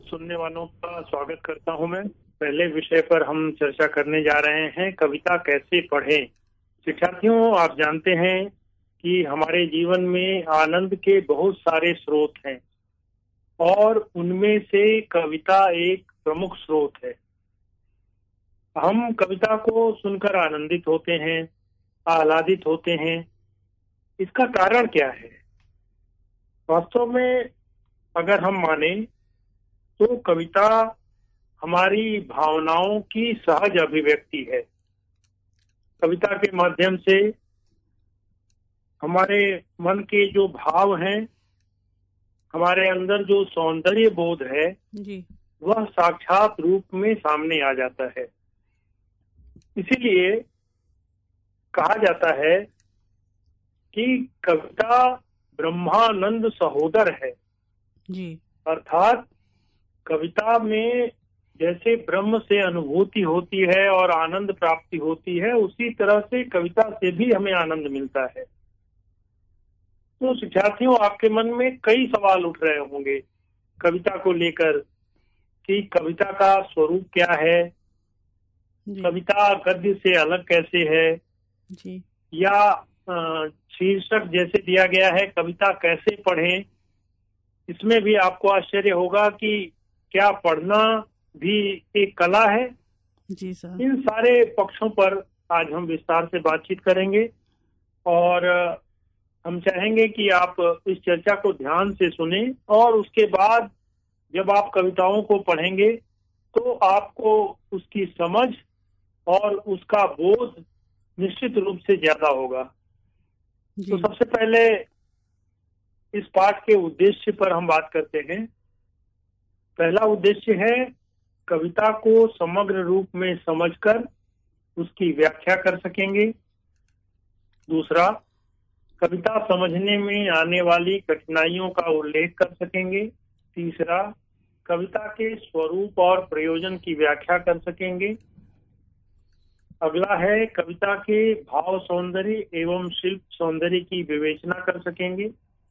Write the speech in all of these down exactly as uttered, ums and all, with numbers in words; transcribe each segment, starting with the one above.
सुनने वालों का स्वागत करता हूं मैं। पहले विषय पर हम चर्चा करने जा रहे हैं, कविता कैसे पढ़ें। शिक्षार्थियों, आप जानते हैं कि हमारे जीवन में आनंद के बहुत सारे स्रोत हैं और उनमें से कविता एक प्रमुख स्रोत है। हम कविता को सुनकर आनंदित होते हैं, आह्लादित होते हैं। इसका कारण क्या है? वास्तव में अगर हम माने तो कविता हमारी भावनाओं की सहज अभिव्यक्ति है। कविता के माध्यम से हमारे मन के जो भाव हैं, हमारे अंदर जो सौंदर्य बोध है जी वह साक्षात रूप में सामने आ जाता है। इसीलिए कहा जाता है कि कविता ब्रह्मानंद सहोदर है। जी अर्थात कविता में जैसे ब्रह्म से अनुभूति होती है और आनंद प्राप्ति होती है, उसी तरह से कविता से भी हमें आनंद मिलता है। तो शिक्षार्थियों, आपके मन में कई सवाल उठ रहे होंगे कविता को लेकर कि कविता का स्वरूप क्या है, जी कविता गद्य से अलग कैसे है, जी या अ, शीर्षक जैसे दिया गया है कविता कैसे पढ़ें। इसमें भी आपको आश्चर्य होगा कि क्या पढ़ना भी एक कला है। जी सर। इन सारे पक्षों पर आज हम विस्तार से बातचीत करेंगे और अ, हम चाहेंगे कि आप इस चर्चा को ध्यान से सुने और उसके बाद जब आप कविताओं को पढ़ेंगे तो आपको उसकी समझ और उसका बोध निश्चित रूप से ज्यादा होगा। जी तो सबसे पहले इस पाठ के उद्देश्य पर हम बात करते हैं। पहला उद्देश्य है कविता को समग्र रूप में समझकर उसकी व्याख्या कर सकेंगे। दूसरा, कविता समझने में आने वाली कठिनाइयों का उल्लेख कर सकेंगे। तीसरा, कविता के स्वरूप और प्रयोजन की व्याख्या कर सकेंगे। अगला है कविता के भाव सौंदर्य एवं शिल्प सौंदर्य की विवेचना कर सकेंगे।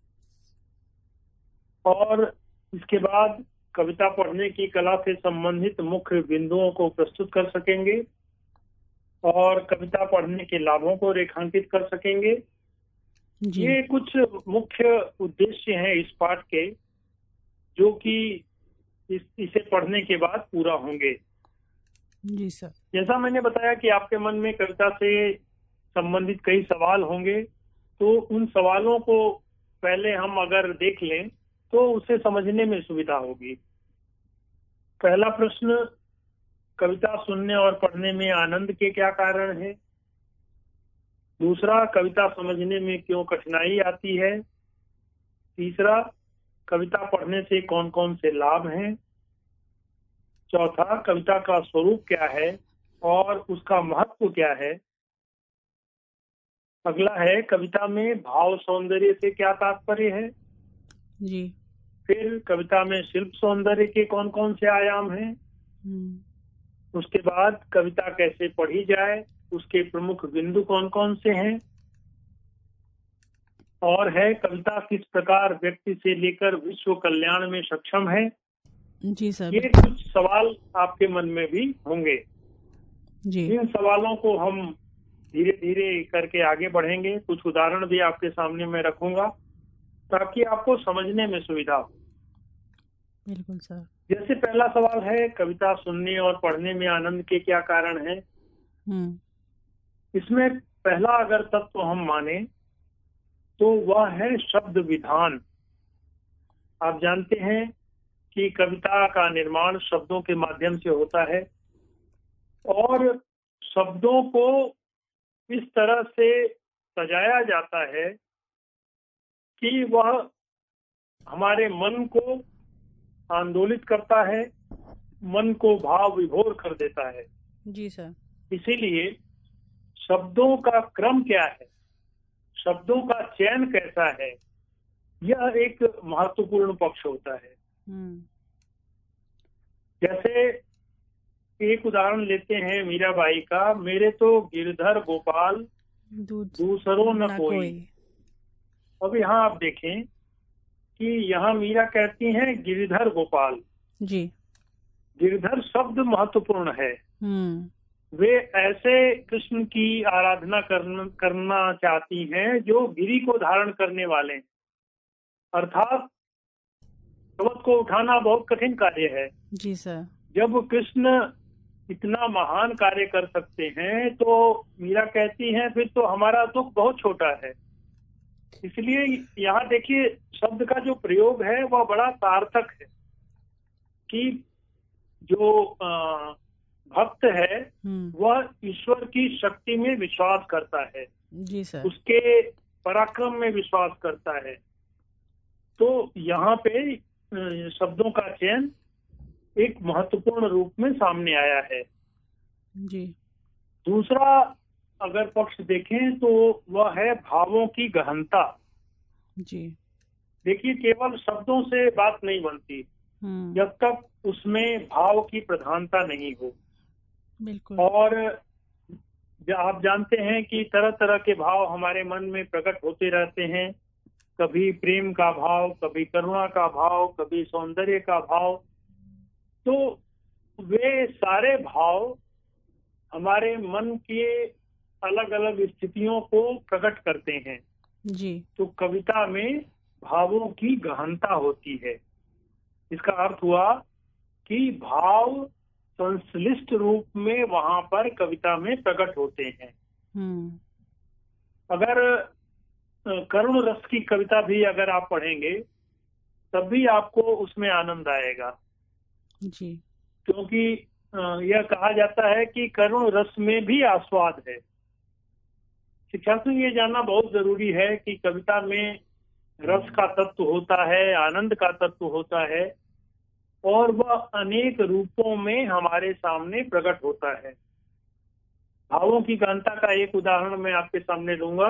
और इसके बाद कविता पढ़ने की कला से संबंधित मुख्य बिंदुओं को प्रस्तुत कर सकेंगे और कविता पढ़ने के लाभों को रेखांकित कर सकेंगे। जी ये कुछ मुख्य उद्देश्य हैं इस पाठ के, जो कि इस इसे पढ़ने के बाद पूरा होंगे। जी सर। जैसा मैंने बताया कि आपके मन में कविता से संबंधित कई सवाल होंगे, तो उन सवालों को पहले हम अगर देख लें तो उसे समझने में सुविधा होगी। पहला प्रश्न, कविता सुनने और पढ़ने में आनंद के क्या कारण है? दूसरा, कविता समझने में क्यों कठिनाई आती है? तीसरा, कविता पढ़ने से कौन कौन से लाभ हैं? चौथा, कविता का स्वरूप क्या है और उसका महत्व क्या है? अगला है कविता में भाव सौंदर्य से क्या तात्पर्य है? जी फिर कविता में शिल्प सौंदर्य के कौन कौन से आयाम हैं? हम्म उसके बाद कविता कैसे पढ़ी जाए, उसके प्रमुख बिंदु कौन कौन से हैं? और है कविता किस प्रकार व्यक्ति से लेकर विश्व कल्याण में सक्षम है? जी सर। ये बिल्कुल। कुछ सवाल आपके मन में भी होंगे। जी इन सवालों को हम धीरे धीरे करके आगे बढ़ेंगे। कुछ उदाहरण भी आपके सामने मैं रखूंगा ताकि आपको समझने में सुविधा हो। बिल्कुल सर। जैसे पहला सवाल है, कविता सुनने और पढ़ने में आनंद के क्या कारण है? हम्म इसमें पहला अगर तत्व हम माने तो वह है शब्द विधान। आप जानते हैं कि कविता का निर्माण शब्दों के माध्यम से होता है और शब्दों को इस तरह से सजाया जाता है कि वह हमारे मन को आंदोलित करता है, मन को भाव विभोर कर देता है। जी सर। इसीलिए शब्दों का क्रम क्या है, शब्दों का चयन कैसा है, यह एक महत्वपूर्ण पक्ष होता है। हम्म जैसे एक उदाहरण लेते हैं मीराबाई का, मेरे तो गिरधर गोपाल दूध दूसरों न ना कोई। कोई। अब यहाँ आप देखें कि यहाँ मीरा कहती हैं गिरधर गोपाल, जी। गिरधर शब्द महत्वपूर्ण है। हम्म। वे ऐसे कृष्ण की आराधना करना करना चाहती हैं जो गिरी को धारण करने वाले हैं। अर्थात पर्वत को उठाना बहुत कठिन कार्य है। जी सर। जब कृष्ण इतना महान कार्य कर सकते हैं तो मीरा कहती हैं फिर तो हमारा दुख बहुत छोटा है। इसलिए यहाँ देखिए शब्द का जो प्रयोग है वह बड़ा सार्थक है कि जो आ, भक्त है वह ईश्वर की शक्ति में विश्वास करता है। जी सर। उसके पराक्रम में विश्वास करता है। तो यहाँ पे शब्दों का चयन एक महत्वपूर्ण रूप में सामने आया है। जी। दूसरा अगर पक्ष देखें तो वह है भावों की गहनता। जी। देखिए केवल शब्दों से बात नहीं बनती जब तक उसमें भाव की प्रधानता नहीं हो। बिल्कुल। और आप जानते हैं कि तरह तरह के भाव हमारे मन में प्रकट होते रहते हैं। कभी प्रेम का भाव, कभी करुणा का भाव, कभी सौंदर्य का भाव। तो वे सारे भाव हमारे मन के अलग अलग स्थितियों को प्रकट करते हैं। जी। तो कविता में भावों की गहनता होती है। इसका अर्थ हुआ कि भाव संश्लिष्ट रूप में वहां पर कविता में प्रकट होते हैं। अगर करुण रस की कविता भी अगर आप पढ़ेंगे तब भी आपको उसमें आनंद आएगा। जी। क्योंकि यह कहा जाता है कि करुण रस में भी आस्वाद है। शिक्षार्थियों ये जानना बहुत जरूरी है कि कविता में रस का तत्व होता है, आनंद का तत्व होता है और वह अनेक रूपों में हमारे सामने प्रकट होता है। भावों की गहनता का एक उदाहरण मैं आपके सामने दूंगा।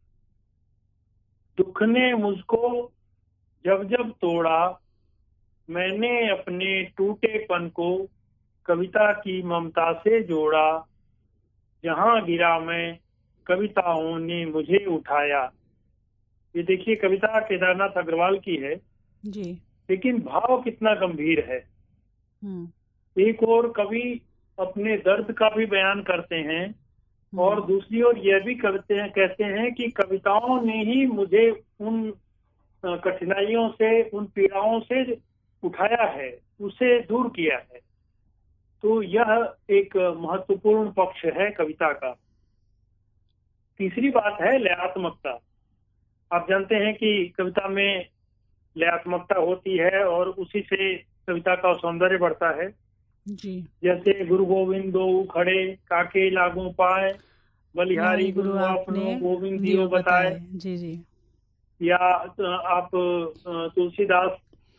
दुख ने मुझको जब जब तोड़ा, मैंने अपने टूटेपन को कविता की ममता से जोड़ा। जहां गिरा मैं, कविताओं ने मुझे उठाया। ये देखिए कविता केदारनाथ अग्रवाल की है जी। लेकिन भाव कितना गंभीर है। एक और कवि अपने दर्द का भी बयान करते हैं और दूसरी ओर यह भी करते हैं कहते हैं कि कविताओं ने ही मुझे उन कठिनाइयों से, उन पीड़ाओं से उठाया है, उसे दूर किया है। तो यह एक महत्वपूर्ण पक्ष है कविता का। तीसरी बात है लयात्मकता। आप जानते हैं कि कविता में लयात्मकता होती है और उसी से कविता का सौंदर्य बढ़ता है। जी। जैसे गुरु गोविंद दो खड़े, काके लागू पाए, बलिहारी गुरु आपने गोविंद दियो बताए। जी जी। या आप तुलसीदास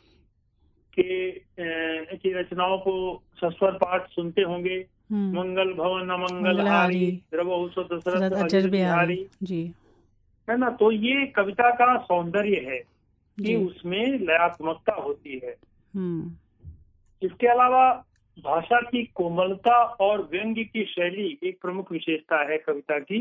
के की रचनाओं को सस्वर पाठ सुनते होंगे। मंगल भवन अमंगल हारी, द्रवहु सो दशरथ अजर बिहारी। जी। है ना। तो ये कविता का सौंदर्य है कि उसमें लयात्मकता होती है। इसके अलावा भाषा की कोमलता और व्यंग्य की शैली एक प्रमुख विशेषता है कविता की।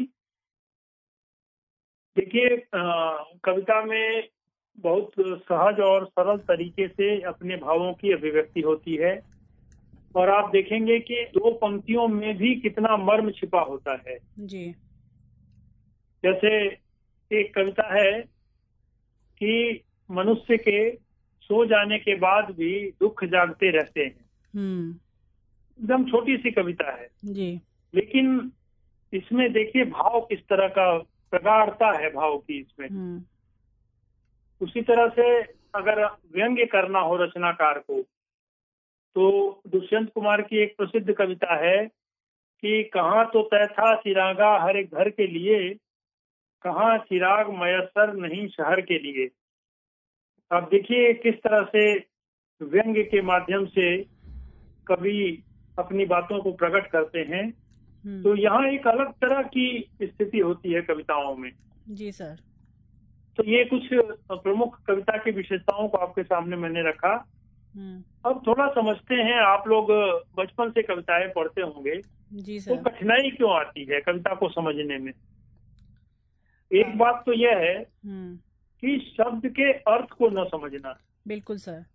देखिए कविता में बहुत सहज और सरल तरीके से अपने भावों की अभिव्यक्ति होती है और आप देखेंगे कि दो पंक्तियों में भी कितना मर्म छिपा होता है। जी। जैसे एक कविता है कि मनुष्य के सो जाने के बाद भी दुख जागते रहते हैं। एकदम छोटी सी कविता है जी। लेकिन इसमें देखिए भाव किस तरह का प्रगाढ़ता है भाव की इसमें। उसी तरह से अगर व्यंग्य करना हो रचनाकार को तो दुष्यंत कुमार की एक प्रसिद्ध कविता है कि कहाँ तो तय था चिरागा हर एक घर के लिए, कहाँ चिराग मयसर नहीं शहर के लिए। अब देखिए किस तरह से व्यंग्य के माध्यम से कवि अपनी बातों को प्रकट करते हैं। तो यहाँ एक अलग तरह की स्थिति होती है कविताओं में। जी सर। तो ये कुछ प्रमुख कविता की विशेषताओं को आपके सामने मैंने रखा। अब थोड़ा समझते हैं। आप लोग बचपन से कविताएं पढ़ते होंगे। जी सर। तो कठिनाई क्यों आती है कविता को समझने में? एक बात तो यह है कि शब्द के अर्थ को न समझना। बिल्कुल सर।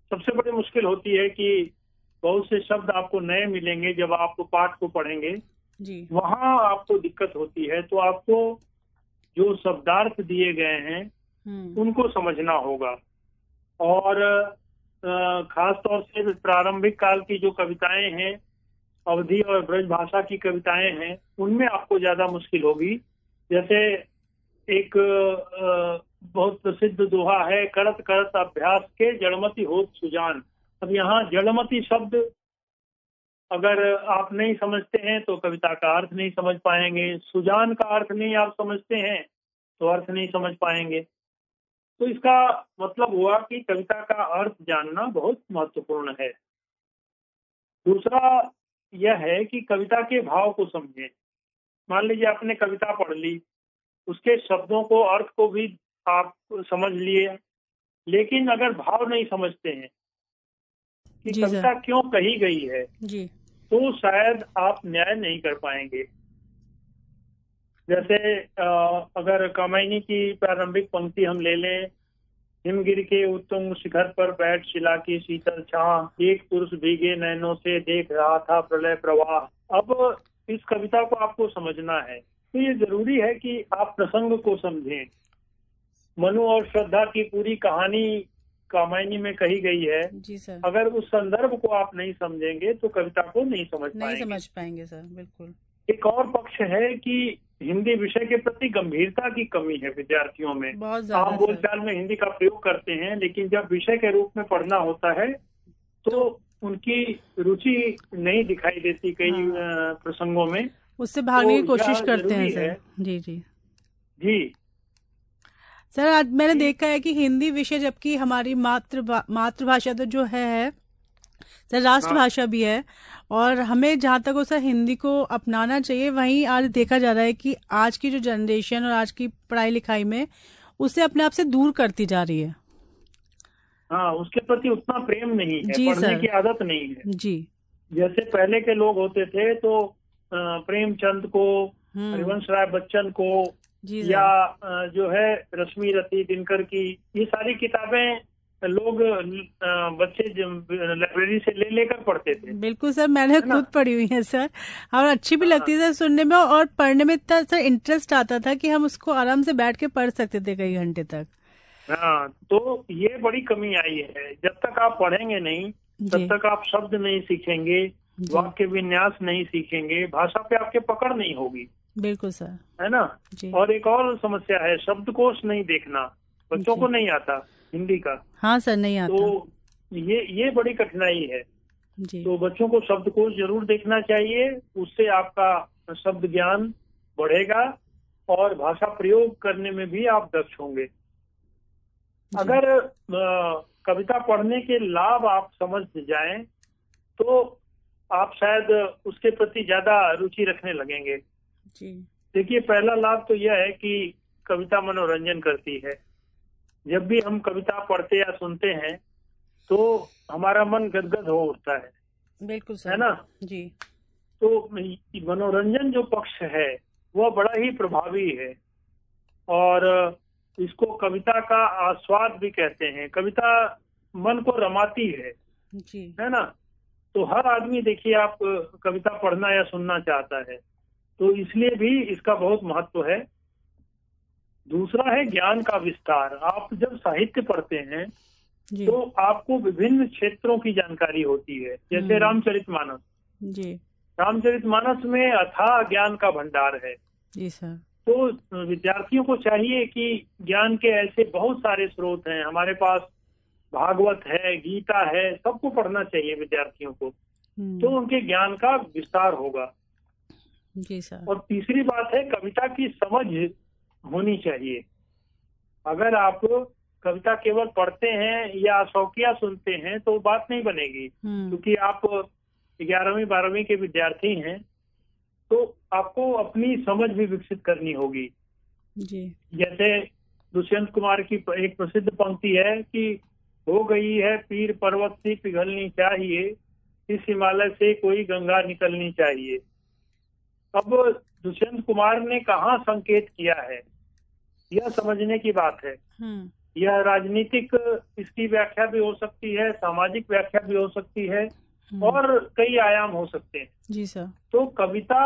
सबसे बड़ी मुश्किल होती है कि बहुत से शब्द आपको नए मिलेंगे जब आप पाठ को पढ़ेंगे, जी वहां आपको दिक्कत होती है। तो आपको जो शब्दार्थ दिए गए हैं हम्म उनको समझना होगा। और अ, खास तौर से प्रारंभिक काल की जो कविताएं हैं, अवधी और ब्रज भाषा की कविताएं हैं, उनमें आपको ज्यादा मुश्किल होगी। जैसे एक अ, बहुत प्रसिद्ध दोहा है, करत करत अभ्यास के जड़मति होत सुजान। अब यहाँ जड़मति शब्द अगर आप नहीं समझते हैं तो कविता का अर्थ नहीं समझ पाएंगे, सुजान का अर्थ नहीं आप समझते हैं तो अर्थ नहीं समझ पाएंगे। तो इसका मतलब हुआ कि कविता का अर्थ जानना बहुत महत्वपूर्ण है। दूसरा यह है कि कविता के भाव को समझें। मान लीजिए आपने कविता पढ़ ली, उसके शब्दों को, अर्थ को भी आप समझ लिए, लेकिन अगर भाव नहीं समझते हैं कि जी कविता सर क्यों कही गई है, जी तो शायद आप न्याय नहीं कर पाएंगे। जैसे अगर कामायनी की प्रारंभिक पंक्ति हम ले लें, हिमगिर के उत्तुंग शिखर पर बैठ शिला की शीतल छां, एक पुरुष भीगे नैनों से देख रहा था प्रलय प्रवाह। अब इस कविता को आपको समझना है तो ये जरूरी है कि आप प्रसंग को समझें। मनु और श्रद्धा की पूरी कहानी कामायनी में कही गई है। जी सर अगर उस संदर्भ को आप नहीं समझेंगे तो कविता को नहीं समझ नहीं पाएंगे। समझ पाएंगे सर, बिल्कुल। एक और पक्ष है कि हिंदी विषय के प्रति गंभीरता की कमी है विद्यार्थियों में। बहुत ज्यादा आम बोलचाल में हिंदी का प्रयोग करते हैं, लेकिन जब विषय के रूप में पढ़ना होता है तो, तो उनकी रुचि नहीं दिखाई देती कई हाँ, प्रसंगों में, उससे भागने तो की कोशिश करते हैं सर। जी जी जी सर, आज मैंने देखा है कि हिंदी विषय, जबकि हमारी मातृ मातृभाषा तो जो है, है सर, राष्ट्रभाषा भी है, और हमें जहाँ तक हो सर हिंदी को अपनाना चाहिए। वहीं आज देखा जा रहा है कि आज की जो जनरेशन और आज की पढ़ाई लिखाई में उसे अपने आप से दूर करती जा रही है। हाँ, उसके प्रति उतना प्रेम नहीं है, जी पढ़ने सर, की आदत नहीं है। जी जैसे पहले के लोग होते थे तो प्रेमचंद को, हरिवंश राय बच्चन को, या जो है रश्मि रति दिनकर की, ये सारी किताबें लोग बच्चे लाइब्रेरी से ले लेकर पढ़ते थे। बिल्कुल सर, मैंने खुद पढ़ी हुई है सर, और अच्छी भी लगती है सर सुनने में, और पढ़ने में इतना सर इंटरेस्ट आता था कि हम उसको आराम से बैठ के पढ़ सकते थे कई घंटे तक। हाँ, तो ये बड़ी कमी आई है। जब तक आप पढ़ेंगे नहीं तब तक आप शब्द नहीं सीखेंगे, वाक्य विन्यास नहीं सीखेंगे, भाषा पे आपके पकड़ नहीं होगी। बिल्कुल सर, है ना। और एक और समस्या है, शब्दकोश नहीं देखना। बच्चों को नहीं आता हिंदी का। हाँ सर, नहीं आता। तो ये ये बड़ी कठिनाई है जी। तो बच्चों को शब्दकोश जरूर देखना चाहिए, उससे आपका शब्द ज्ञान बढ़ेगा और भाषा प्रयोग करने में भी आप दक्ष होंगे। अगर आ, कविता पढ़ने के लाभ आप समझ जाएं तो आप शायद उसके प्रति ज्यादा रुचि रखने लगेंगे। जी। देखिए, पहला लाभ तो यह है कि कविता मनोरंजन करती है। जब भी हम कविता पढ़ते या सुनते हैं तो हमारा मन गदगद हो उठता है। बिल्कुल सर, है ना जी। तो मनोरंजन जो पक्ष है वह बड़ा ही प्रभावी है, और इसको कविता का आस्वाद भी कहते हैं। कविता मन को रमाती है जी। है ना। तो हर आदमी देखिए आप कविता पढ़ना या सुनना चाहता है, तो इसलिए भी इसका बहुत महत्व है। दूसरा है ज्ञान का विस्तार। आप जब साहित्य पढ़ते हैं तो आपको विभिन्न क्षेत्रों की जानकारी होती है। जैसे रामचरितमानस, जी, रामचरितमानस में अथाह ज्ञान का भंडार है। जी सर। तो विद्यार्थियों को चाहिए कि ज्ञान के ऐसे बहुत सारे स्रोत हैं हमारे पास, भागवत है, गीता है, सबको पढ़ना चाहिए विद्यार्थियों को, तो उनके ज्ञान का विस्तार होगा। जी सर। और तीसरी बात है, कविता की समझ होनी चाहिए। अगर आप कविता केवल पढ़ते हैं या शौकिया सुनते हैं तो बात नहीं बनेगी, क्योंकि आप ग्यारहवीं बारहवीं के विद्यार्थी हैं तो आपको अपनी समझ भी विकसित करनी होगी। जी। जैसे दुष्यंत कुमार की एक प्रसिद्ध पंक्ति है कि हो गई है पीर पर्वत सी पिघलनी चाहिए, इस हिमालय से कोई गंगा निकलनी चाहिए। अब दुष्यंत कुमार ने कहाँ संकेत किया है, यह समझने की बात है। यह राजनीतिक इसकी व्याख्या भी हो सकती है, सामाजिक व्याख्या भी हो सकती है और कई आयाम हो सकते हैं। जी सर। तो कविता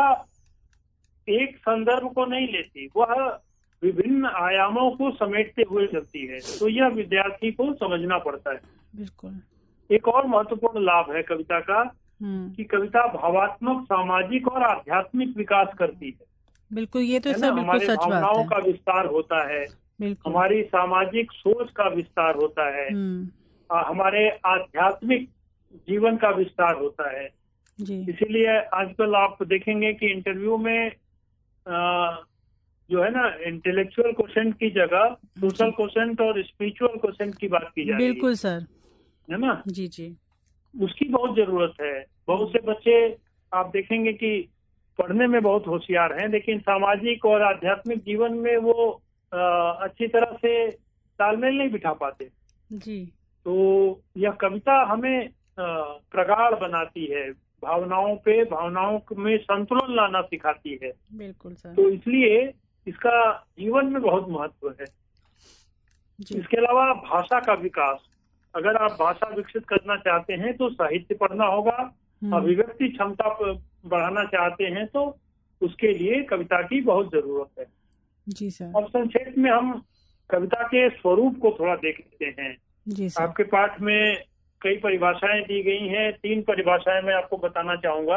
एक संदर्भ को नहीं लेती, वह विभिन्न आयामों को समेटते हुए चलती है। तो यह विद्यार्थी को समझना पड़ता है। बिल्कुल। एक और महत्वपूर्ण लाभ है कविता का कि कविता भावात्मक, सामाजिक और आध्यात्मिक विकास करती है। बिल्कुल, ये तो है सर ना, बिल्कुल हमारे सच बात भावनाओं है। का विस्तार होता है, बिल्कुल। हमारी सामाजिक सोच का विस्तार होता है, आ, हमारे आध्यात्मिक जीवन का विस्तार होता है। जी। इसीलिए आजकल आप देखेंगे कि इंटरव्यू में आ, जो है ना, इंटेलेक्चुअल क्वेश्चन की जगह सोशल क्वेश्चन और स्पिरिचुअल क्वेश्चन की बात की जा रही है। बिल्कुल सर। है ना। जी जी। उसकी बहुत जरूरत है। बहुत से बच्चे आप देखेंगे कि पढ़ने में बहुत होशियार हैं, लेकिन सामाजिक और आध्यात्मिक जीवन में वो आ, अच्छी तरह से तालमेल नहीं बिठा पाते। जी। तो यह कविता हमें प्रगाढ़ बनाती है, भावनाओं पे भावनाओं में संतुलन लाना सिखाती है। बिल्कुल सर। तो इसलिए इसका जीवन में बहुत महत्व है। जी। इसके अलावा भाषा का विकास, अगर आप भाषा विकसित करना चाहते हैं तो साहित्य पढ़ना होगा। अभिव्यक्ति क्षमता बढ़ाना चाहते हैं तो उसके लिए कविता की बहुत जरूरत है। जी सर। अब संक्षेप में हम कविता के स्वरूप को थोड़ा देख लेते हैं। जी सर। आपके पाठ में कई परिभाषाएं दी गई हैं, तीन परिभाषाएं मैं आपको बताना चाहूंगा।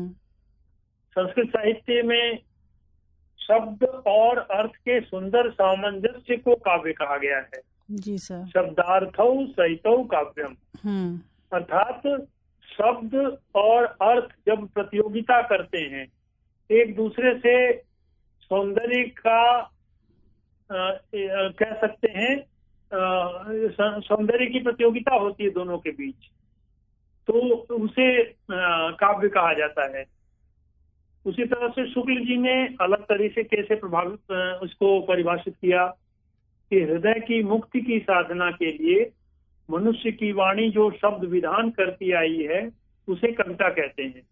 संस्कृत साहित्य में शब्द और अर्थ के सुंदर सामंजस्य को काव्य कहा गया है। जी सर। शब्दार्थौ सहितौ काव्यम, अर्थात शब्द और अर्थ जब प्रतियोगिता करते हैं, एक दूसरे से सौंदर्य का आ, आ, कह सकते हैं, सौंदर्य की प्रतियोगिता होती है दोनों के बीच, तो उसे काव्य कहा जाता है। उसी तरह से शुक्ल जी ने अलग तरीके से कैसे प्रभावित उसको परिभाषित किया कि हृदय की मुक्ति की साधना के लिए मनुष्य की वाणी जो शब्द विधान करती आई है उसे कविता कहते हैं।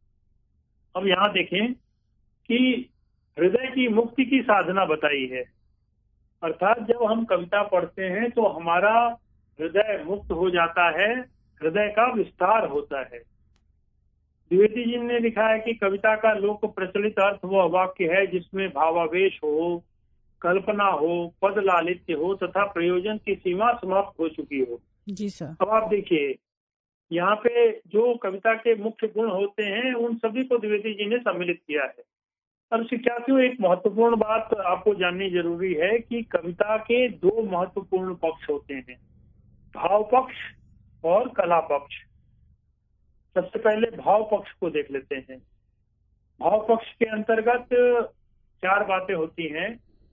अब यहाँ देखें कि हृदय की मुक्ति की साधना बताई है, अर्थात जब हम कविता पढ़ते हैं तो हमारा हृदय मुक्त हो जाता है, हृदय का विस्तार होता है। द्विवेदी जी ने लिखा है कि कविता का लोक प्रचलित अर्थ वह वाक्य है जिसमें भावावेश हो, कल्पना हो, पद लालित्य हो तथा प्रयोजन की सीमा समाप्त हो चुकी हो। जी सर। अब आप देखिए यहाँ पे जो कविता के मुख्य गुण होते हैं उन सभी को द्विवेदी जी ने सम्मिलित किया है। अब शिक्षार्थियों, एक महत्वपूर्ण बात आपको जाननी जरूरी है कि कविता के दो महत्वपूर्ण पक्ष होते हैं, भाव पक्ष और कला पक्ष। सबसे पहले भाव पक्ष को देख लेते हैं। भाव पक्ष के अंतर्गत चार बातें होती हैं,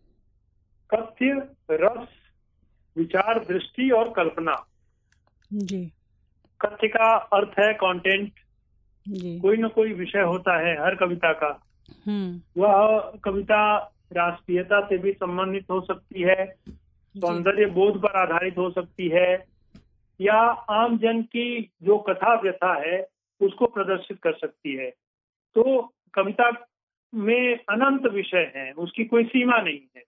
कथ्य, रस, विचार, दृष्टि और कल्पना। जी। कथ्य का अर्थ है कंटेंट। जी। कोई न कोई विषय होता है हर कविता का। वह कविता राष्ट्रीयता से भी संबंधित हो सकती है, सौंदर्य बोध पर आधारित हो सकती है, या आम जन की जो कथा व्यथा है उसको प्रदर्शित कर सकती है। तो कविता में अनंत विषय हैं, उसकी कोई सीमा नहीं है।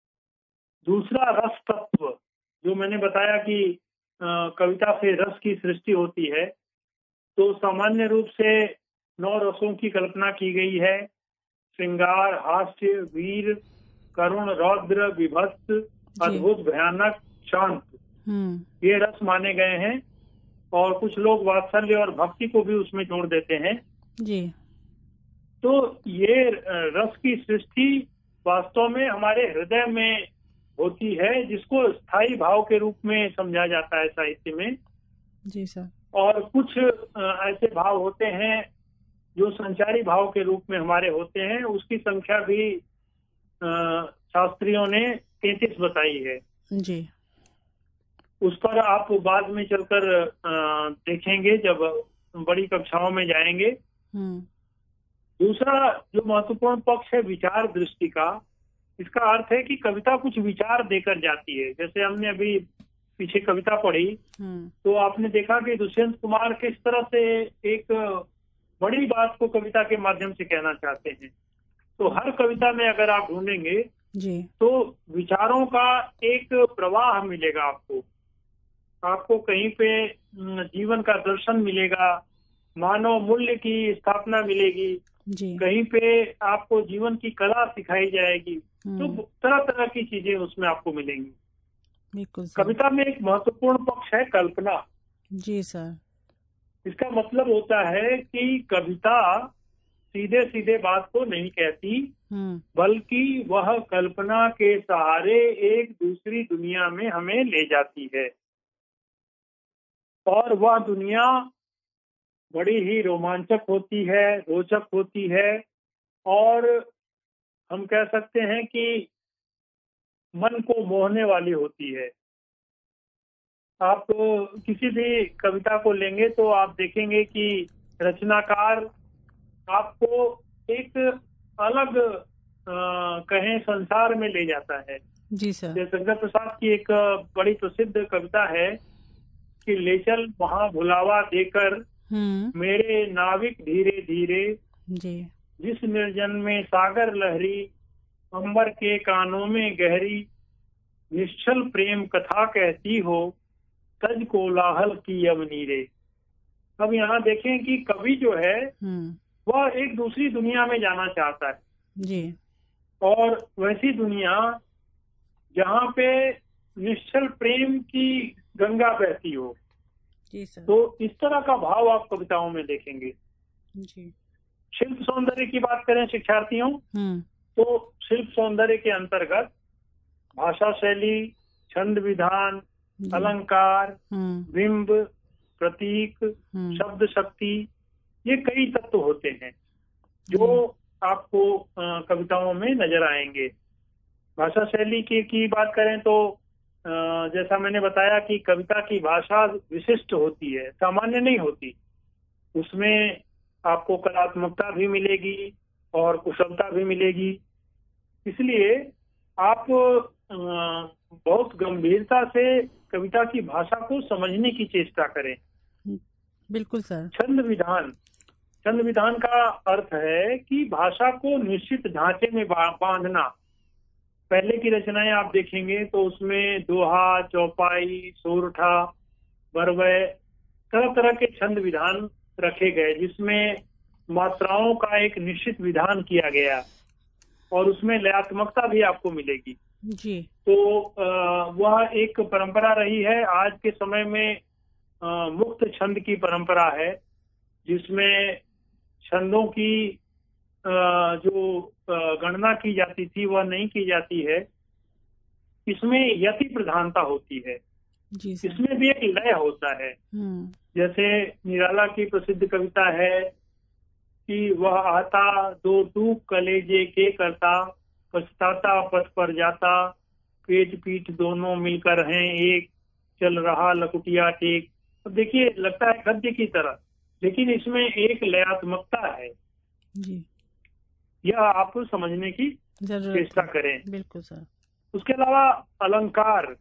दूसरा रस तत्व, जो मैंने बताया कि आ, कविता से रस की सृष्टि होती है, तो सामान्य रूप से नौ रसों की कल्पना की गई है, श्रृंगार, हास्य, वीर, करुण, रौद्र, विभत्स, अद्भुत, भयानक, शांत, ये रस माने गए हैं। और कुछ लोग वात्सल्य और भक्ति को भी उसमें जोड़ देते हैं। जी। तो ये रस की सृष्टि वास्तव में हमारे हृदय में होती है, जिसको स्थायी भाव के रूप में समझा जाता है साहित्य में। जी सर। और कुछ ऐसे भाव होते हैं जो संचारी भाव के रूप में हमारे होते हैं, उसकी संख्या भी शास्त्रियों ने तैंतीस बताई है। जी। उस पर आप बाद में चलकर देखेंगे जब बड़ी कक्षाओं में जाएंगे। दूसरा जो महत्वपूर्ण पक्ष है विचार दृष्टि का, इसका अर्थ है कि कविता कुछ विचार देकर जाती है। जैसे हमने अभी पीछे कविता पढ़ी तो आपने देखा कि दुष्यंत कुमार किस तरह से एक बड़ी बात को कविता के माध्यम से कहना चाहते हैं। तो हर कविता में अगर आप ढूंढेंगे जी तो विचारों का एक प्रवाह मिलेगा आपको। आपको कहीं पे न, जीवन का दर्शन मिलेगा, मानव मूल्य की स्थापना मिलेगी, जी कहीं पे आपको जीवन की कला सिखाई जाएगी। तो हम्म तरह तरह की चीजें उसमें आपको मिलेंगी। बिल्कुल सर। कविता में एक महत्वपूर्ण पक्ष है कल्पना। जी सर। इसका मतलब होता है कि कविता सीधे सीधे बात को नहीं कहती, हम्म बल्कि वह कल्पना के सहारे एक दूसरी दुनिया में हमें ले जाती है, और वह दुनिया बड़ी ही रोमांचक होती है, रोचक होती है, और हम कह सकते हैं कि मन को मोहने वाली होती है। आप किसी भी कविता को लेंगे तो आप देखेंगे कि रचनाकार आपको एक अलग अ, कहें संसार में ले जाता है। जी सर। जैसे शंकर प्रसाद की एक बड़ी प्रसिद्ध कविता है कि ले चल वहां भुलावा देकर हम्म मेरे नाविक धीरे धीरे, जी जिस निर्जन में सागर लहरी, अंबर के कानों में गहरी, निश्चल प्रेम कथा कहती हो, तज कोलाहल की यमनीरे। अब यहाँ देखें कि कवि जो है हम्म वह एक दूसरी दुनिया में जाना चाहता है, जी और वैसी दुनिया जहाँ पे निश्चल प्रेम की गंगा बहती हो। जी सर। तो इस तरह का भाव आप कविताओं में देखेंगे। जी शिल्प सौंदर्य की बात करें शिक्षार्थियों, हम्म तो शिल्प सौंदर्य के अंतर्गत भाषा शैली, छंद विधान, जी अलंकार, हम्म बिंब, प्रतीक, हम्म शब्द शक्ति, ये कई तत्व होते हैं जो जी आपको अ, कविताओं में नजर आएंगे। भाषा शैली की की बात करें तो अ, जैसा मैंने बताया कि कविता की भाषा विशिष्ट होती है, सामान्य नहीं होती। उसमें आपको कलात्मकता भी मिलेगी और कुशलता भी मिलेगी। इसलिए आप अ, बहुत गंभीरता से कविता की भाषा को समझने की चेष्टा करें। बिल्कुल सर। छंद विधान, छंद विधान का अर्थ है कि भाषा को निश्चित ढांचे में बा- बांधना। पहले की रचनाएं आप देखेंगे तो उसमें दोहा, चौपाई, सोरठा, बरवय, तरह तरह के छंद विधान रखे गए, जिसमें मात्राओं का एक निश्चित विधान किया गया, और उसमें लयात्मकता भी आपको मिलेगी। जी तो अ, वह एक परंपरा रही है। आज के समय में अ, मुक्त छंद की परंपरा है, जिसमें छंदों की अ, जो अ, गणना की जाती थी वह नहीं की जाती है। इसमें यति प्रधानता होती है, जी सर। इसमें भी एक लय होता है। हम्म जैसे निराला की प्रसिद्ध कविता है कि वह आता दो टूक कलेजे के करता, पछताता पथ पर जाता, पेट पीठ दोनों मिलकर हैं एक, चल रहा लकुटिया टेक। तो देखिए लगता है गद्य की तरह, लेकिन इसमें एक लयात्मकता है। जी यह आप समझने की जरूरत चेष्टा है। करें। बिल्कुल सर। उसके अलावा अलंकार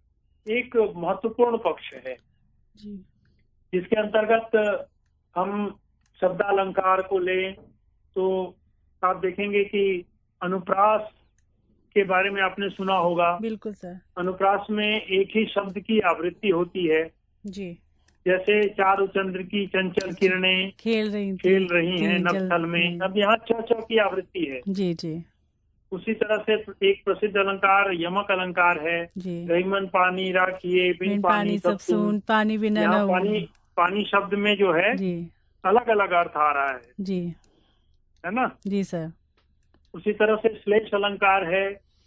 एक महत्वपूर्ण पक्ष है, जी जिसके अंतर्गत हम शब्दालंकार को लें तो आप देखेंगे कि अनुप्रास के बारे में आपने सुना होगा। बिल्कुल सर। अनुप्रास में एक ही शब्द की आवृत्ति होती है। जी जैसे चारु चंद्र की चंचल किरणें खेल रही थी खेल रही हैं थी जल नभस्थल में, हम्म, अब यहाँ छ छ की आवृत्ति है। जी जी उसी तरह से एक प्रसिद्ध अलंकार यमक अलंकार है। जी रहीमन पानी राखिए बिन बिन पानी पानी सब सब सून। सून, पानी बिना यहाँ न पानी, ऊन। पानी शब्द में जो है जी अलग अलग अर्थ आ रहा है जी है ना। जी सर। उसी तरह से श्लेष अलंकार है,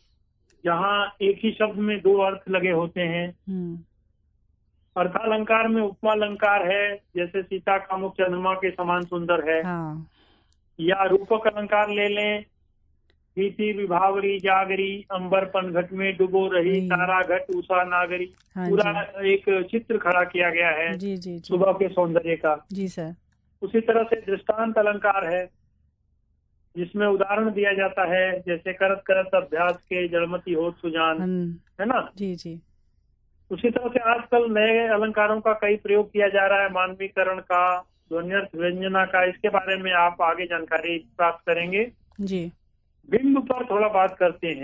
जहाँ एक ही शब्द में दो अर्थ लगे होते हैं। हम्म अर्थालंकार में उपमा अलंकार है, जैसे सीता का मुख चंद्रमा के समान सुंदर है। हाँ या रूपक अलंकार ले लें, भीति विभावरी जागरी, अंबर पनघट में डुबो रही, रही। तारा घट उषा नागरी। हाँ पूरा जी एक चित्र खड़ा किया गया है जी जी जी सुबह के सौंदर्य का। जी सर। उसी तरह से दृष्टांत अलंकार है, जिसमें उदाहरण दिया जाता है, जैसे करत करत अभ्यास के जड़मती होत सुजान, हम है ना। जी जी उसी तरह से आजकल नए अलंकारों का कई प्रयोग किया जा रहा है, मानवीकरण का, ध्वन्यर्थ व्यंजना का। इसके बारे में आप आगे जानकारी प्राप्त करेंगे। जी बिंब पर थोड़ा बात करते हैं।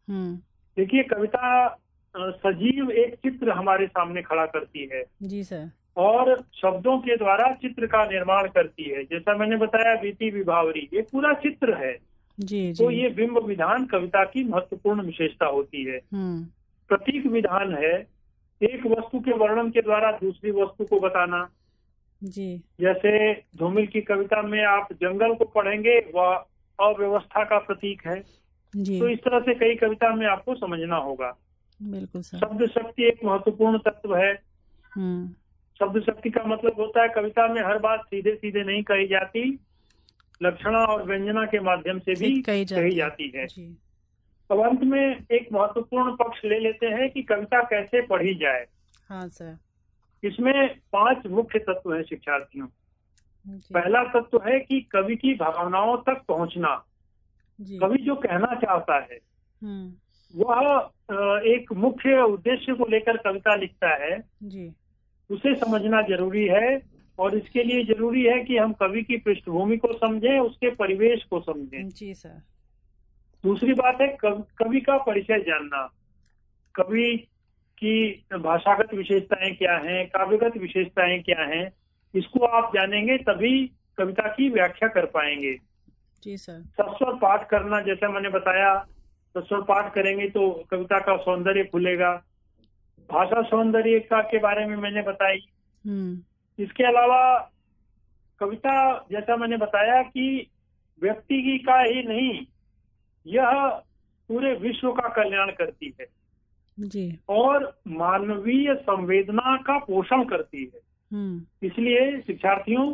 हम्म। देखिए, कविता अ, सजीव एक चित्र हमारे सामने खड़ा करती है जी सर। और शब्दों के द्वारा चित्र का निर्माण करती है। जैसा मैंने बताया, बीती विभावरी ये पूरा चित्र है। जी तो जी। ये बिंब विधान कविता की महत्वपूर्ण विशेषता होती है। हम्म। प्रतीक विधान है एक वस्तु के वर्णन के द्वारा दूसरी वस्तु को बताना। जी जैसे धूमिल की कविता में आप जंगल को पढ़ेंगे, वह अव्यवस्था का प्रतीक है। जी। तो इस तरह से कई कविता में आपको समझना होगा। बिल्कुल सर। शब्द शक्ति एक महत्वपूर्ण तत्व है। हम्म। शब्द शक्ति का मतलब होता है कविता में हर बात सीधे सीधे नहीं कही जाती, लक्षणा और व्यंजना के माध्यम से भी से कही कही जाती है। जाती है। जी। अब अंत में एक महत्वपूर्ण पक्ष ले लेते हैं कि कविता कैसे पढ़ी जाए। हाँ सर। इसमें पांच मुख्य तत्व हैं शिक्षार्थियों। जी। पहला तत्व है कि कवि की भावनाओं तक पहुंचना। जी। कवि जो कहना चाहता है हम्म। वह अ, एक मुख्य उद्देश्य को लेकर कविता लिखता है, जी। उसे समझना जरूरी है। और इसके लिए जरूरी है कि हम कवि की पृष्ठभूमि को समझें, उसके परिवेश को समझें। जी सर। दूसरी बात है कव, कवि का परिचय जानना। कवि की भाषागत विशेषताएं क्या हैं, काव्यगत विशेषताएं क्या हैं, इसको आप जानेंगे तभी कविता की व्याख्या कर पाएंगे। जी सर। सस्वर पाठ करना, जैसा मैंने बताया, सस्वर पाठ करेंगे तो कविता का सौंदर्य खुलेगा। भाषा सौंदर्य का के बारे में मैंने बताई। हम्म। इसके अलावा कविता, जैसा मैंने बताया कि व्यक्ति की का ही नहीं, यह पूरे विश्व का कल्याण करती है जी। और मानवीय संवेदना का पोषण करती है। हम्म। इसलिए शिक्षार्थियों,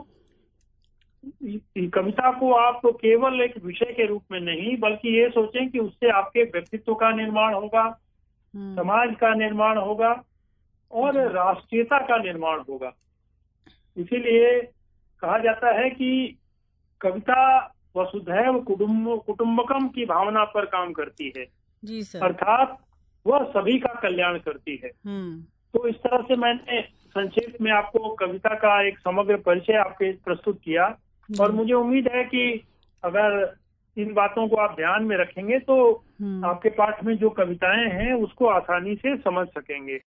कविता को आप तो केवल एक विषय के रूप में नहीं, बल्कि ये सोचें कि उससे आपके व्यक्तित्व का निर्माण होगा, हम्म। समाज का निर्माण होगा और राष्ट्रीयता का निर्माण होगा। इसीलिए कहा जाता है कि कविता वसुधैव कुटुंब कुटुंबकम की भावना पर काम करती है। जी सर। अर्थात वह सभी का कल्याण करती है। हम्म। तो इस तरह से मैंने संक्षेप में आपको कविता का एक समग्र परिचय आपके प्रस्तुत किया और मुझे उम्मीद है कि अगर इन बातों को आप ध्यान में रखेंगे तो हम्म। आपके पाठ में जो कविताएं हैं उसको आसानी से समझ सकेंगे।